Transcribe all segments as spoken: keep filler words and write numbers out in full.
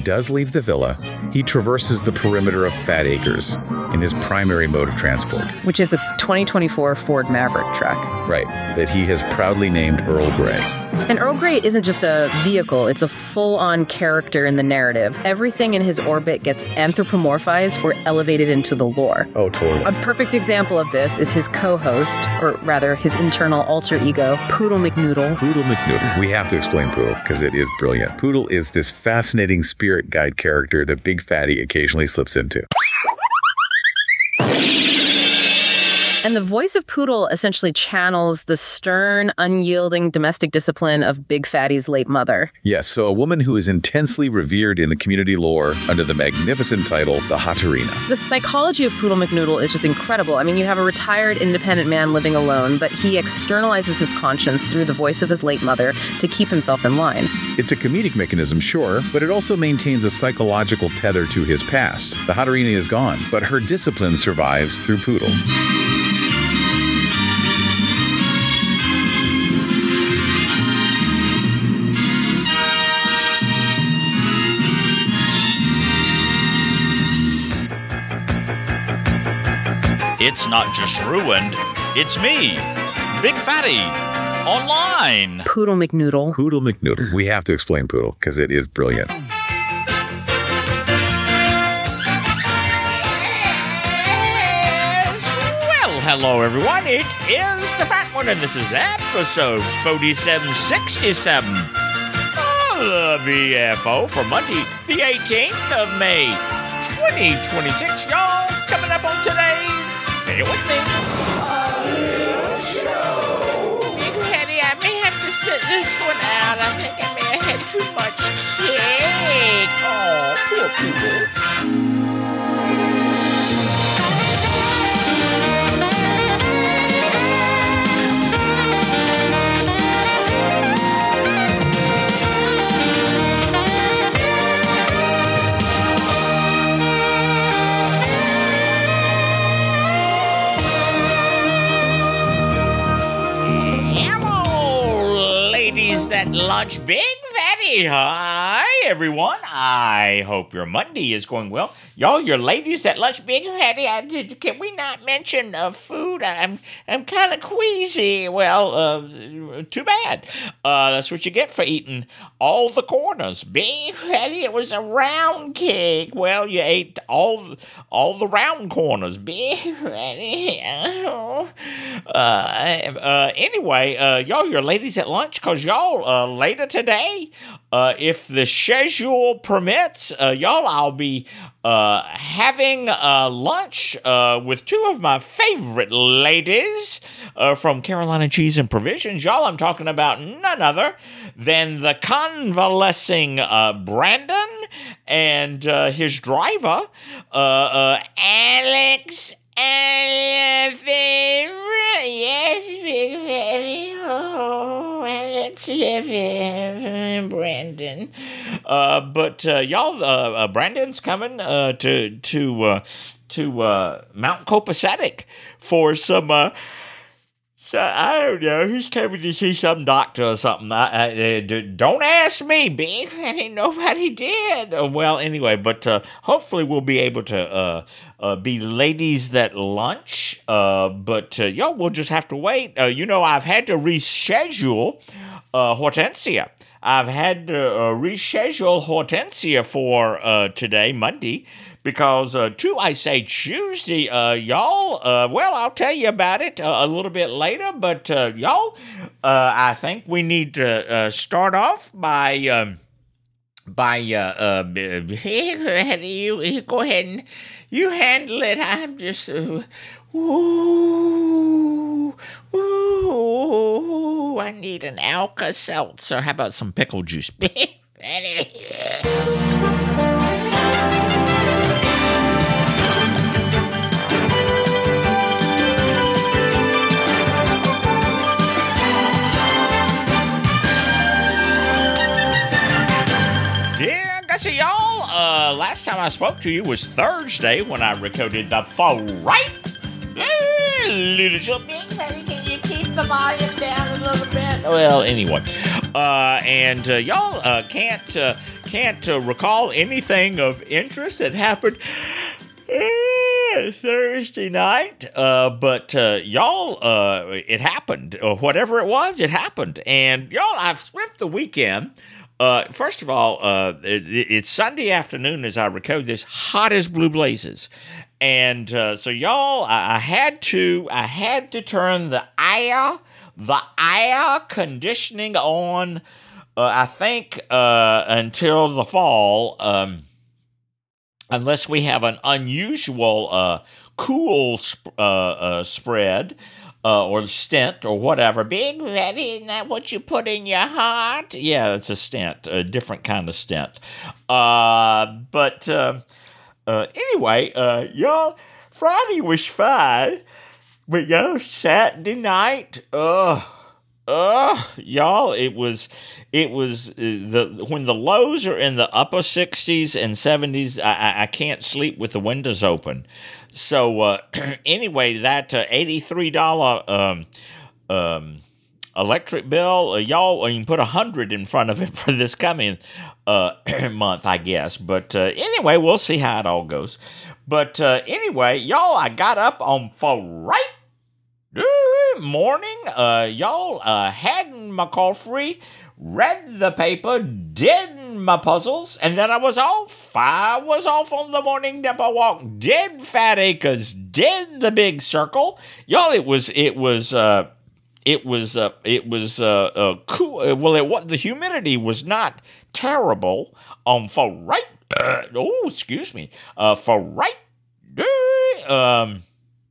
does leave the villa, he traverses the perimeter of Fat Acres in his primary mode of transport. Which is a twenty twenty-four Ford Maverick truck. Right, that he has proudly named Earl Grey. And Earl Grey isn't just a vehicle, it's a full-on character in the narrative. Everything in his orbit gets anthropomorphized or elevated into the lore. Oh, totally. A perfect example of this is his co-host, or rather his internal alter ego, Poodle McNoodle. Poodle McNoodle. We have to explain Poodle because it is brilliant. Poodle is this fascinating spirit guide character that Big Fatty occasionally slips into. And the voice of Poodle essentially channels the stern, unyielding domestic discipline of Big Fatty's late mother. Yes, so a woman who is intensely revered in the community lore under the magnificent title, the Hatarina. The psychology of Poodle McNoodle is just incredible. I mean, you have a retired independent man living alone, but he externalizes his conscience through the voice of his late mother to keep himself in line. It's a comedic mechanism, sure, but it also maintains a psychological tether to his past. The Hatarina is gone, but her discipline survives through Poodle. It's not just ruined, it's me, Big Fatty, online. Poodle McNoodle. Poodle McNoodle. We have to explain Poodle because it is brilliant. Well, hello everyone, it is the Fat One and this is episode forty-seven sixty-seven of the B F O for Monday, the eighteenth of May, twenty twenty-six. Y'all, coming up on today's Say It With Me show. Big Fatty, I may have to sit this one out. I think I may have had too much cake. Oh, poor people. That lunch, Big Fatty. Hi, everyone. I hope your Monday is going well. Y'all, your ladies that lunch, Big Fatty. I did. Can we not mention uh, food? I'm I'm kind of queasy. Well, uh, too bad. Uh, that's what you get for eating all the corners, Big Fatty. It was a round cake. Well, you ate all all the round corners, Big Fatty. Uh, uh, anyway, uh, y'all, your ladies at lunch, cause y'all. Uh, later today, uh, if the schedule permits, uh, y'all, I'll be uh, having uh, lunch uh, with two of my favorite ladies uh, from Carolina Cheese and Provisions. Y'all, I'm talking about none other than the convalescing uh, Brandon and uh, his driver, uh, uh, Alex. And yes, Big Fatty. Oh, Alex, Brandon. Uh, but uh, y'all, uh, uh, Brandon's coming uh, to to uh, to uh, Mount Copacetic for some. Uh, So, I don't know, he's coming to see some doctor or something. I, I, uh, don't ask me, Big Fatty, nobody did. Uh, well, anyway, but uh, hopefully we'll be able to uh, uh, be ladies that lunch. Uh, but, uh, y'all, we'll just have to wait. Uh, you know, I've had to reschedule uh, Hortensia. I've had to uh, reschedule Hortensia for uh, today, Monday, because uh, to, I say, Tuesday, uh, y'all, uh, well, I'll tell you about it uh, a little bit later, but uh, y'all, uh, I think we need to uh, start off by, um, by, uh, uh, you, you go ahead and you handle it. I'm just, uh, ooh, ooh, I need an Alka-Seltzer. How about some pickle juice? So y'all, uh, last time I spoke to you was Thursday when I recorded the full right. Little Big Fatty, can you keep the volume down a little bit? Well, anyway, uh, and uh, y'all uh, can't uh, can't uh, recall anything of interest that happened uh, Thursday night, uh, but uh, y'all, uh, it happened. Uh, whatever it was, it happened. And y'all, I've spent the weekend. Uh, first of all, uh, it, it's Sunday afternoon as I record this, hot as blue blazes. And uh, so y'all, I, I had to, I had to turn the air, the air conditioning on. Uh, I think uh, until the fall, um, unless we have an unusual uh, cool sp- uh, uh, spread. Uh, or stent, or whatever. Big Fatty, isn't that what you put in your heart? Yeah, it's a stent, a different kind of stent. Uh, but uh, uh, anyway, uh, y'all, Friday was fine, but y'all, Saturday night, uh, uh, y'all, it was, it was uh, the when the lows are in the upper sixties and seventies. I, I, I can't sleep with the windows open. So uh, anyway, that uh, eighty-three dollars um, um, electric bill, uh, y'all, you can put one hundred in front of it for this coming uh, month, I guess. But uh, anyway, we'll see how it all goes. But uh, anyway, y'all, I got up on Friday morning. Uh, y'all, uh, had my coffee, read the paper, did my puzzles, and then I was off. I was off on the morning Napa walk. Did Fat Acres, did the big circle. Y'all, it was, it was, uh, it was, uh, it was, uh, uh, cool. Well, it was, the humidity was not terrible on Friday. Uh, oh, excuse me. Uh, Friday. Um,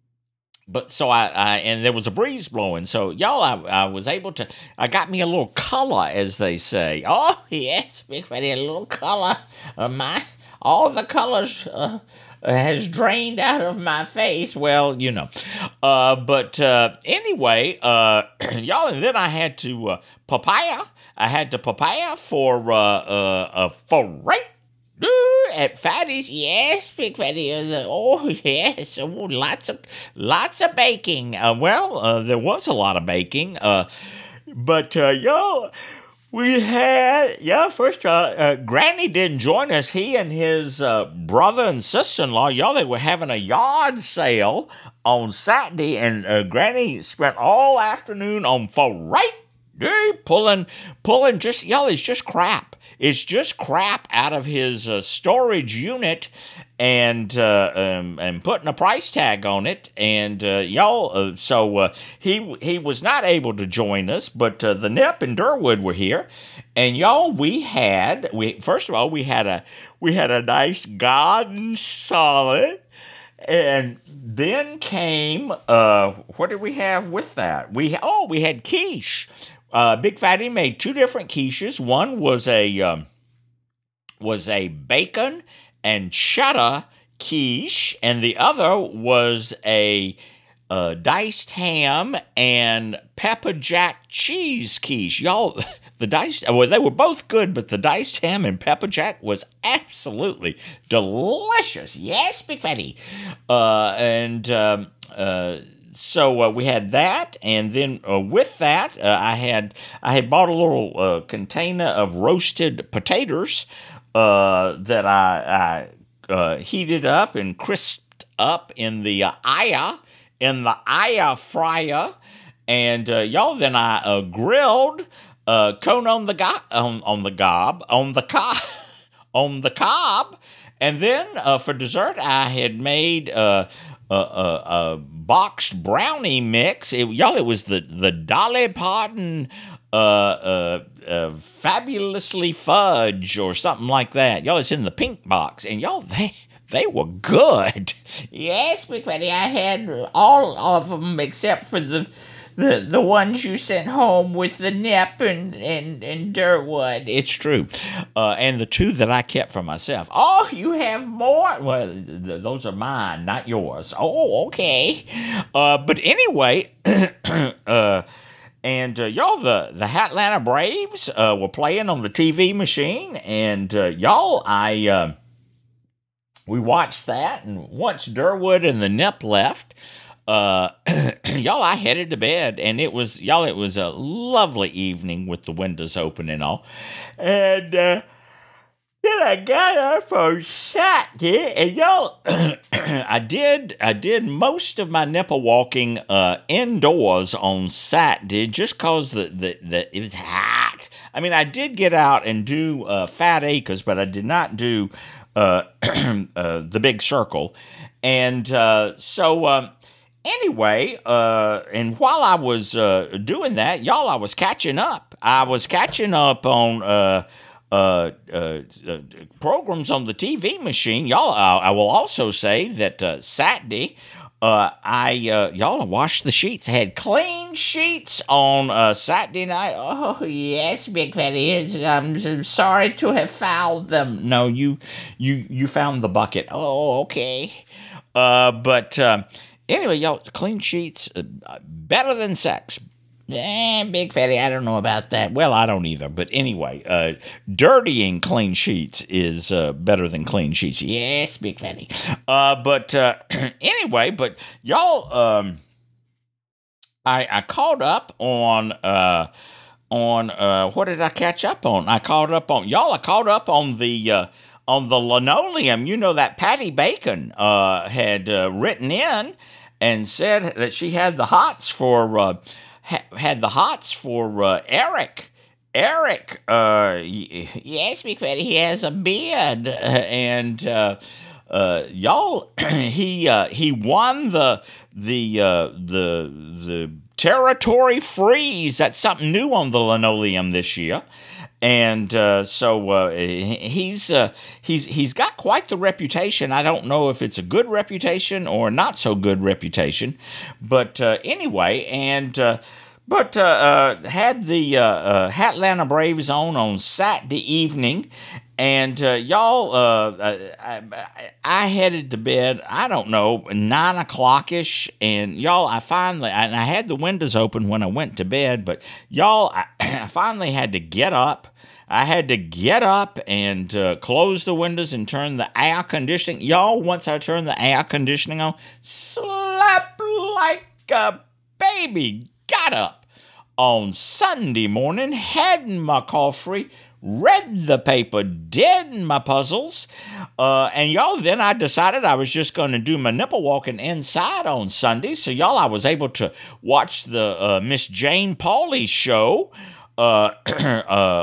But so I, I, and there was a breeze blowing. So y'all, I, I was able to, I got me a little color, as they say. Oh, yes, Big Fatty, a little color. Uh, my, all the colors uh, has drained out of my face. Well, you know. Uh, but uh, anyway, uh, y'all, and then I had to uh, papaya. I had to papaya for, uh, uh, uh, for right. At Fatty's, yes, Big Fatty. Uh, oh, yes, oh, lots of lots of baking. Uh, well, uh, there was a lot of baking, uh, but uh, y'all, we had yeah. First, uh, uh, Granny didn't join us. He and his uh, brother and sister-in-law, y'all, they were having a yard sale on Saturday, and uh, Granny spent all afternoon on Friday pulling, pulling just y'all. It's just crap. It's just crap out of his uh, storage unit and uh, um, and putting a price tag on it. And uh, y'all, uh, so uh, he he was not able to join us, but uh, the Nip and Durwood were here. And y'all, we had we first of all we had a we had a nice garden salad, and then came uh, what did we have with that? We oh we had quiche. Uh, Big Fatty made two different quiches. One was a um, was a bacon and cheddar quiche, and the other was a uh, diced ham and pepper jack cheese quiche. Y'all, the diced well, they were both good, but the diced ham and pepper jack was absolutely delicious. Yes, Big Fatty, uh, and. Um, uh, So uh, we had that, and then uh, with that, uh, I had I had bought a little uh, container of roasted potatoes uh, that I, I uh, heated up and crisped up in the uh, air in the air fryer, and uh, y'all. Then I uh, grilled uh, cone on the go- on on the gob on the cob on the cob, and then uh, for dessert I had made. Uh, A, a, a boxed brownie mix. It, y'all, it was the, the Dolly Parton uh, uh, uh, Fabulously Fudge or something like that. Y'all, it's in the pink box. And y'all, they they were good. Yes, Big Fatty, I had all of them except for the the, the ones you sent home with the Nip and, and, and Durwood. It's true. Uh, and the two that I kept for myself. Oh, you have more? Well, th- those are mine, not yours. Oh, okay. Uh, but anyway, uh, and uh, y'all, the, the Atlanta Braves uh, were playing on the T V machine. And uh, y'all, I... Uh, we watched that, and once Durwood and the Nip left... Uh, y'all, I headed to bed, and it was, y'all, it was a lovely evening with the windows open and all. And, uh, then I got up on Saturday, and y'all, I did I did most of my nipple walking uh, indoors on Saturday just because the, the, the, it was hot. I mean, I did get out and do uh, Fat Acres, but I did not do uh, uh, the Big Circle. And uh, so... Um, Anyway, uh, and while I was uh, doing that, y'all, I was catching up. I was catching up on uh, uh, uh, uh, programs on the T V machine. Y'all, I, I will also say that uh, Saturday, uh, I uh, y'all I washed the sheets. I had clean sheets on uh, Saturday night. Oh yes, Big Fatty. I'm, I'm sorry to have fouled them. No, you you you found the bucket. Oh, okay. Uh, but. Uh, Anyway, y'all, clean sheets, uh, better than sex. Eh, Big Fatty, I don't know about that. Well, I don't either. But anyway, uh, dirtying clean sheets is uh, better than clean sheets. Yes, Big Fatty. Uh, but uh, anyway, but y'all, um, I, I caught up on... Uh, on, uh, what did I catch up on? I caught up on... Y'all, I caught up on the... Uh, on the linoleum. You know that Patty Bacon uh, had uh, written in and said that she had the hots for uh, ha- had the hots for uh, Eric. Eric, uh, y- yes, Big Fatty, he has a beard, and uh, uh, y'all, he uh, he won the the uh, the the territory freeze. That's something new on the linoleum this year. And uh, so uh, he's uh, he's he's got quite the reputation. I don't know if it's a good reputation or not so good reputation, but uh, anyway, and uh, but uh, uh, had the uh, uh, Hatlanta Braves on on Saturday evening, and uh, y'all, uh, I, I headed to bed. I don't know, nine o'clock ish, and y'all, I finally and I had the windows open when I went to bed, but y'all, I, I finally had to get up. I had to get up and uh, close the windows and turn the air conditioning. Y'all, once I turned the air conditioning on, slept like a baby. Got up on Sunday morning, had my coffee, read the paper, did my puzzles, uh, and y'all, then I decided I was just going to do my nipple walking inside on Sunday. So y'all, I was able to watch the uh, Miss Jane Pauley show uh, uh,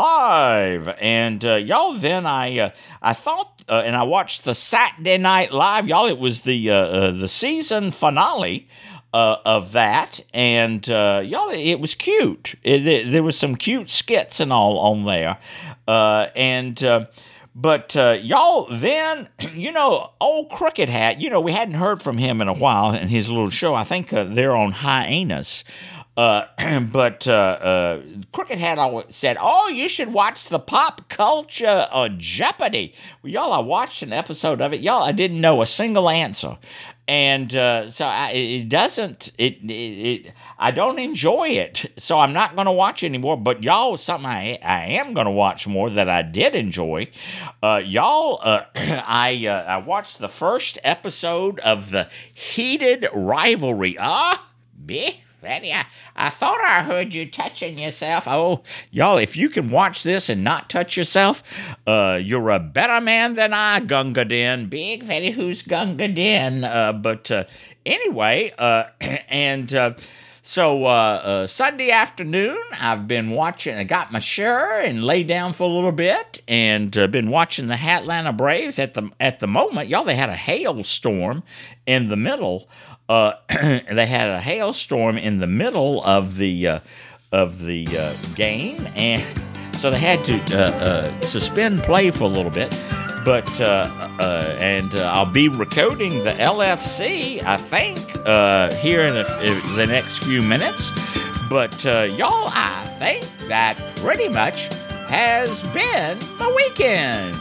live, and uh, y'all, then I uh, I thought, uh, and I watched the Saturday Night Live. Y'all, it was the uh, uh, the season finale. Uh, of that, and uh, y'all, it was cute. It, it, there was some cute skits and all on there, uh, and uh, but uh, y'all, then you know, old Crooked Hat. You know, we hadn't heard from him in a while in his little show. I think uh, they're on hiatus. Uh, but uh, uh, Crooked Hat always said, "Oh, you should watch the Pop Culture uh, Jeopardy." Well, y'all, I watched an episode of it. Y'all, I didn't know a single answer. And uh, so I, it doesn't, it, it, it, I don't enjoy it, so I'm not going to watch anymore. But y'all, something I, I am going to watch more that I did enjoy. Uh, y'all, uh, I, uh, I watched the first episode of the Heated Rivalry. Ah, Big Fatty, I, I thought I heard you touching yourself. Oh, y'all, if you can watch this and not touch yourself, uh, you're a better man than I, Gunga Din. Big Fatty, who's Gunga Din? Uh, but uh, anyway, uh, and uh, so uh, uh, Sunday afternoon, I've been watching, I got my shirt and lay down for a little bit, and uh, been watching the Hatlanta Braves. At the, at the moment, y'all, they had a hailstorm in the middle. Uh, they had a hailstorm in the middle of the uh, of the uh, game, and so they had to uh, uh, suspend play for a little bit. But uh, uh, and uh, I'll be recording the L F C, I think, uh, here in, a, in the next few minutes. But uh, y'all, I think that pretty much has been my weekend.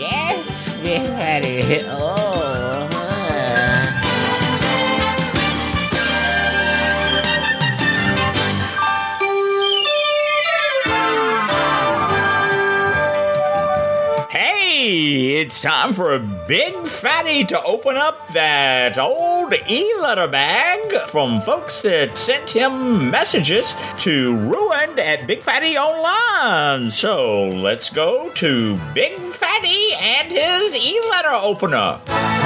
Yes, very. Oh. It's time for a Big Fatty to open up that old old e-letter bag from folks that sent him messages to Ruined at Big Fatty Online. So let's go to Big Fatty and his e-letter opener.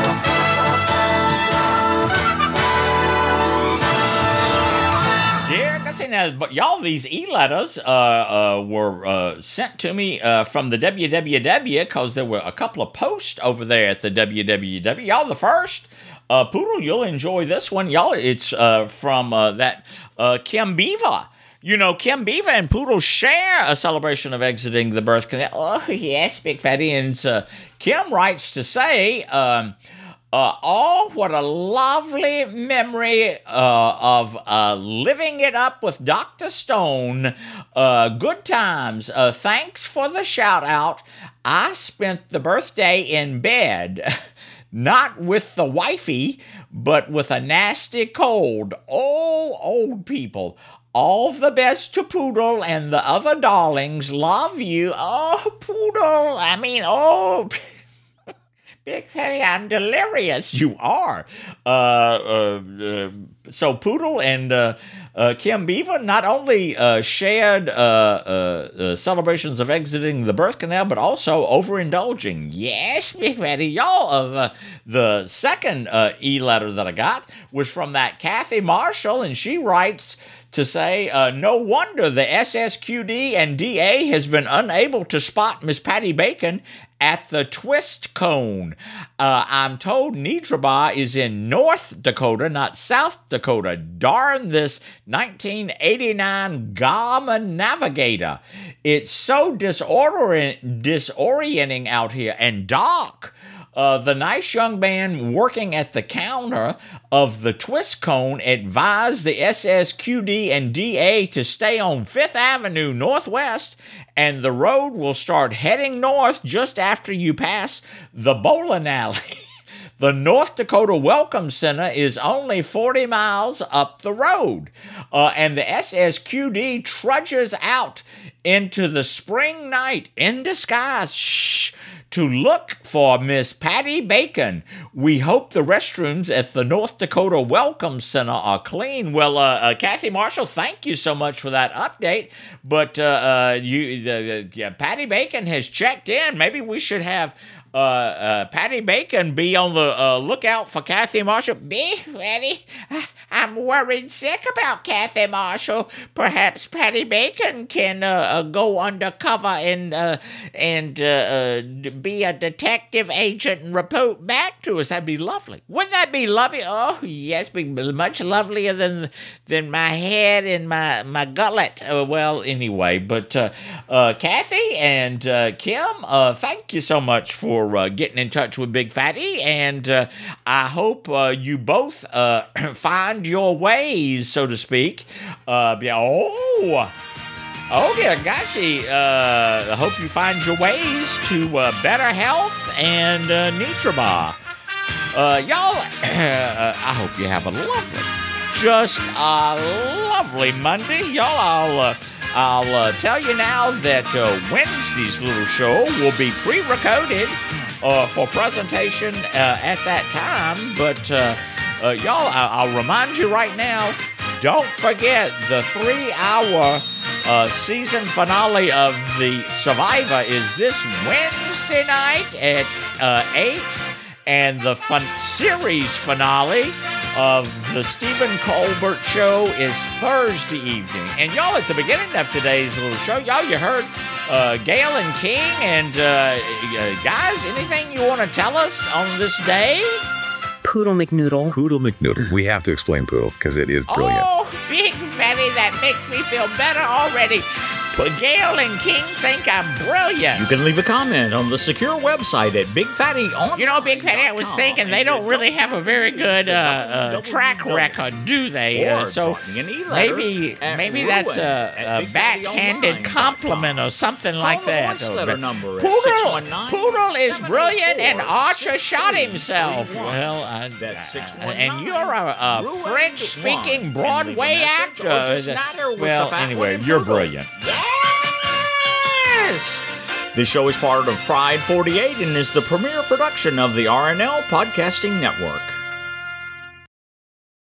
Dear Gussie, now, but y'all, these e-letters uh, uh, were uh, sent to me uh, from the W W W because there were a couple of posts over there at the W W W. Y'all, the first, uh, Poodle, you'll enjoy this one. Y'all, it's uh, from uh, that uh, Kim Beaver. You know, Kim Beaver and Poodle share a celebration of exiting the birth canal. Oh, yes, Big Fatty. And uh, Kim writes to say... Um, Uh, oh, what a lovely memory uh, of uh, living it up with Doctor Stone. Uh, good times. Uh, thanks for the shout out. I spent the birthday in bed, not with the wifey, but with a nasty cold. Oh, old people. All the best to Poodle and the other darlings. Love you. Oh, Poodle. I mean, oh... Big Fatty, I'm delirious. You are. Uh, uh, uh, so Poodle and uh, uh, Kim Beaver not only uh, shared uh, uh, uh, celebrations of exiting the birth canal, but also overindulging. Yes, Big Fatty. Y'all, of uh, the second uh, e-letter that I got was from that Kathy Marshall, and she writes to say, uh, no wonder the S S Q D and D A has been unable to spot Miss Patty Bacon at the Twist Cone. Uh, I'm told Nidraba is in North Dakota, not South Dakota. Darn this nineteen eighty-nine Garmin Navigator. It's so disorient- disorienting out here and dark. Uh, the nice young man working at the counter of the Twist Cone advised the S S Q D and D A to stay on Fifth Avenue Northwest, and the road will start heading north just after you pass the bowling alley. The North Dakota Welcome Center is only forty miles up the road, uh, and the S S Q D trudges out into the spring night in disguise. Shh. To look for Miss Patty Bacon. We hope the restrooms at the North Dakota Welcome Center are clean. Well, uh, uh, Kathy Marshall, thank you so much for that update. But uh, uh, you, the, uh, yeah, Patty Bacon has checked in. Maybe we should have uh, uh, Patty Bacon be on the uh, lookout for Kathy Marshall. Be ready. I'm worried sick about Kathy Marshall. Perhaps Patty Bacon can uh, uh, go undercover and uh, and uh, uh, be a detective agent and report back to us. That'd be lovely. Wouldn't that be lovely? Oh, yes, be much lovelier than than my head and my, my gullet. Uh, well, anyway, but uh, uh, Kathy and uh, Kim, uh, thank you so much for uh, getting in touch with Big Fatty, and uh, I hope uh, you both uh, find your ways, so to speak. Uh, yeah, oh, oh, dear Gussie, uh, I hope you find your ways to uh, better health and uh, Nitraba. Uh, y'all, uh, I hope you have a lovely, just a lovely Monday. Y'all, I'll, uh, I'll uh, tell you now that uh, Wednesday's little show will be pre-recorded uh, for presentation uh, at that time, but uh, Uh, y'all, I'll, I'll remind you right now, don't forget the three-hour uh, season finale of The Survivor is this Wednesday night at uh, eight, and the fun- series finale of The Stephen Colbert Show is Thursday evening. And y'all, at the beginning of today's little show, y'all, you heard uh, Gail and King, and uh, uh, guys, anything you want to tell us on this day? Poodle McNoodle. Poodle McNoodle. We have to explain Poodle because it is brilliant. Oh, Big Fatty, that makes me feel better already. But Gail and King think I'm brilliant. You can leave a comment on the secure website at Big Fatty on. You know, Big Fatty, I was thinking they don't really have a very good uh, uh, track record, do they? Uh, so maybe maybe that's a, a backhanded compliment or something like that. Poodle, Poodle is brilliant, and Archer shot himself. Well, I, I, and you're a, a French-speaking Broadway actor. Well, anyway, you're brilliant. Yes! This show is part of Pride forty-eight and is the premier production of the R N L Podcasting Network.